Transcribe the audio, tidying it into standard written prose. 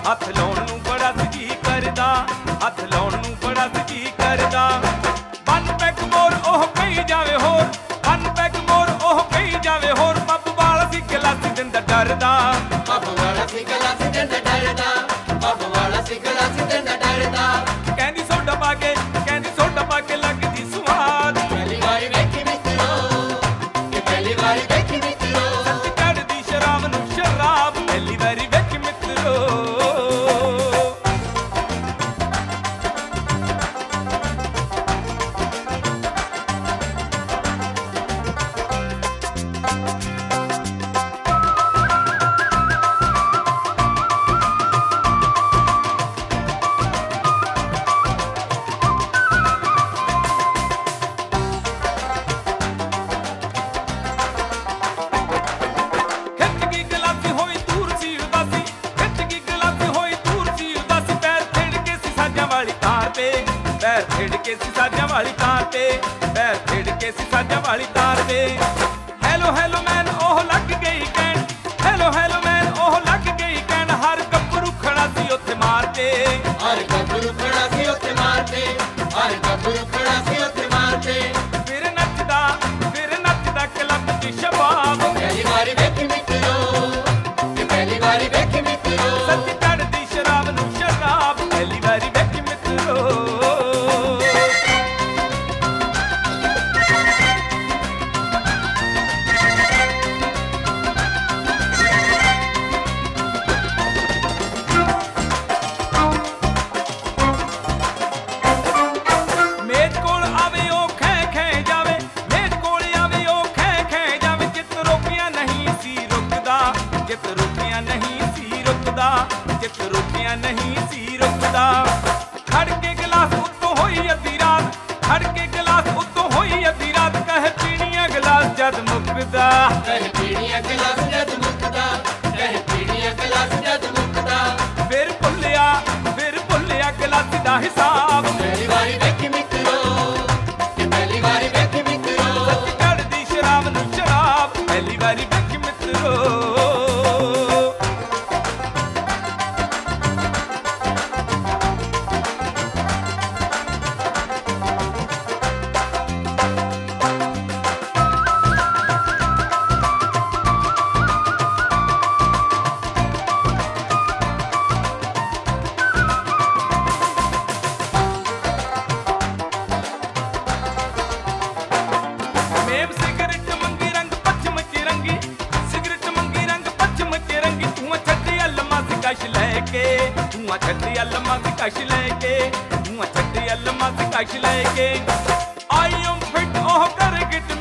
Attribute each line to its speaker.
Speaker 1: ਹੱਥ ਲਾਉਣ ਨੂੰ ਬੜਾ ਜੀ ਕਰਦਾ, ਹੱਥ ਲਾਉਣ ਨੂੰ ਬੜਾ ਜੀ ਕਰਦਾ। ਬੰਨ ਪੈਗ ਮੋਰ ਉਹ ਕਹੀ ਜਾਵੇ ਹੋਰ, ਬੰਨ ਪੈਗ ਮੋਰ ਉਹ ਕਹੀ ਜਾਵੇ ਹੋਰ। ਪੱਬ ਵਾਲਾ ਸੀ ਗਲਾਸੀ ਦਿੰਦਾ ਡਰਦਾ,
Speaker 2: ਪੱਬ ਵਾਲਾ ਸੀ ਗਲਾਸੀ ਦਿੰਦਾ ਡਰਦਾ, ਪੱਬ ਵਾਲਾ ਸੀ ਗਲਾਸੀ ਦਿੰਦਾ ਡਰਦਾ।
Speaker 1: ਕਹਿੰਦੀ ਸੋਡਾ ਪਾ ਕੇ, ਕਹਿੰਦੀ ਸੋਡਾ ਪਾ ਕੇ ਲੱਗਦੀ ਸਵਾਦ।
Speaker 2: ਪਹਿਲੀ ਵਾਰੀ ਵੇਖੀ ਮਿੱਤਰੋ, ਕਿ ਪਹਿਲੀ ਵਾਰੀ ਵੇਖੀ ਮਿੱਤਰੋ।
Speaker 1: ਸੱਚ ਚੜ੍ਹਦੀ ਸ਼ਰਾਬ ਨੂੰ ਸ਼ਰਾਬ, ਪਹਿਲੀ ਵਾਰੀ ਵੇਖੀ ਮਿੱਤਰੋ। ਪੈਰ ਛੇੜ ਕੇ ਸੀ ਸਾਜਾਂ ਵਾਲੀ ਤਾਰ ਤੇ, ਪੈਰ ਛੇੜ ਕੇ ਸੀ ਸਾਜਾਂ ਵਾਲੀ ਤਾਰ ਤੇ। ਹੈਲੋ ਹੈਲੋ ਮੈਨ ਉਹ ਲੱਗ ਗਈ ਕਹਿਣ, ਹੈਲੋ ਹੈਲੋ ਮੈਨ ਉਹ ਲੱਗ ਗਈ ਕਹਿਣ। ਹਰ ਗੱਭਰੂ ਖੜਾ ਸੀ ਉੱਥੇ ਮਾਰਤੇ,
Speaker 2: ਹਰ ਗੱਭਰੂ ਖੜਾ ਸੀ ਉੱਥੇ ਮਾਰਤੇ, ਹਰ ਗੱਭਰੂ ਖੜਾ ਸੀ ਉੱਥੇ ਮਾਰਤੇ।
Speaker 1: ਫਿਰ ਨੱਚਦਾ ਕਲੱਬ 'ਚ ਸ਼ਬਾਬ।
Speaker 2: ਪਹਿਲੀ ਵਾਰੀ ਵੇਖੀ ਮਿੱਤਰੋ, ਕਿ ਪਹਿਲੀ ਵਾਰੀ ਵੇਖੀ ਮਿੱਤਰੋ।
Speaker 1: ਸੱਚ ਚੜ੍ਹਦੀ ਸ਼ਰਾਬ ਨੂੰ ਸ਼ਰਾਬ, ਪਹਿਲੀ ਵਾਰੀ ਵੇਖੀ ਮਿੱਤਰੋ। ਜਿੱਤ ਰੁਕਿਆ ਨਹੀਂ ਸੀ ਰੁਕਦਾ, ਜਿੱਤ ਰੁਕਿਆ ਨਹੀਂ ਸੀ ਰੁਕਦਾ। ਖੜ ਕੇ ਗਲਾਸ ਉੱਤੋਂ ਹੋਈ ਅੱਧੀ ਰਾਤ, ਖੜ ਕੇ ਗਲਾਸ ਉੱਤੋਂ ਹੋਈ ਅੱਧੀ ਰਾਤ। ਕਹੇ ਪੀਣੀਆਂ ਗਲਾਸ ਜਦ ਮੁੱਕਦਾ,
Speaker 2: ਕਹੇ ਪੀਣੀਆਂ ਗਲਾਸ ਜਦ ਮੁੱਕਦਾ, ਕਹੇ ਪੀਣੀਆਂ ਗਲਾਸ ਜਦ ਮੁੱਕਦਾ।
Speaker 1: ਫਿਰ ਭੁੱਲਿਆ ਗਲਾਸ ਦਾ ਹਿਸਾਬ।
Speaker 2: ਪਹਿਲੀ ਵਾਰੀ ਵੇਖੀ ਮਿੱਤਰੋ, ਕਿ ਪਹਿਲੀ ਵਾਰੀ ਵੇਖੀ ਮਿੱਤਰੋ।
Speaker 1: ਸੱਚ ਚੜ੍ਹਦੀ ਸ਼ਰਾਬ ਨੂੰ ਸ਼ਰਾਬ, ਪਹਿਲੀ ਵਾਰੀ ਵੇਖੀ ਮਿੱਤਰੋ। ਸਿਗਰਟ ਮੰਗੀ ਰੰਗ ਪੱਛਮ ਚ ਰੰਗੀ, ਸਿਗਰਟ ਮੰਗੀ ਰੰਗ ਪੱਛਮ ਚ ਰੰਗੀ। ਧੂਆਂ ਛੱਡਿਆ ਲੰਮਾ ਸੀ ਕਸ਼ ਲੈ ਕੇ, ਧੂਆਂ ਛੱਡਿਆ ਲੰਮਾ ਸੀ ਕਸ਼ ਲੈ ਕੇ, ਧੂਆਂ ਛੱਡਿਆ ਲੰਮਾ ਸੀ ਕਸ਼ ਲੈ ਕੇ। ਆਈ ਐਮ ਫਿਟ ਉਹ ਕਰ ਗਿਟ